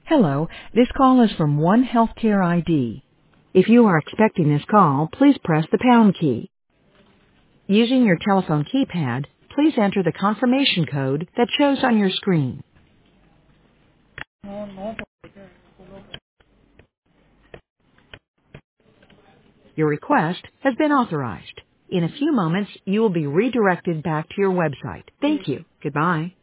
Hello, this call is from One Healthcare ID. If you are expecting this call, please press the pound key. Using your telephone keypad, please enter the confirmation code that shows on your screen. Your request has been authorized. In a few moments, you will be redirected back to your website. Thank you. Goodbye.